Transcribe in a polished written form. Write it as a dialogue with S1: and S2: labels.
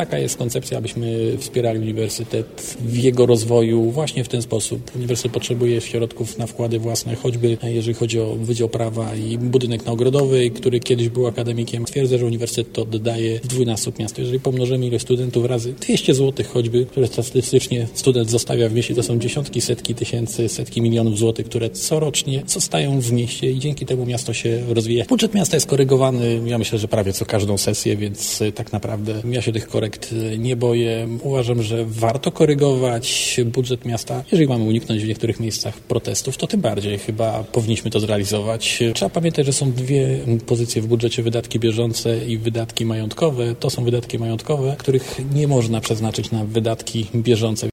S1: taka jest koncepcja, abyśmy wspierali uniwersytet w jego rozwoju właśnie w ten sposób. Uniwersytet potrzebuje środków na wkłady własne, choćby jeżeli chodzi o Wydział Prawa i budynek na Ogrodowej, który kiedyś był akademikiem. Twierdzę, że uniwersytet to oddaje w dwójnasób miastu. Jeżeli pomnożymy ilość studentów razy 200 zł choćby, które statystycznie student zostawia w mieście, to są dziesiątki, setki tysięcy, setki milionów złotych, które corocznie zostają w mieście i dzięki temu miasto się rozwija. Budżet miasta jest korygowany, ja myślę, że prawie co każdą sesję, więc tak naprawdę ja się tych korekt nie boję. Uważam, że warto korygować budżet miasta. Jeżeli mamy uniknąć w niektórych miejscach protestów, to tym bardziej chyba powinniśmy to zrealizować. Trzeba pamiętać, że są dwie pozycje w budżecie: wydatki bieżące i wydatki majątkowe. To są wydatki majątkowe, których nie można przeznaczyć na wydatki bieżące.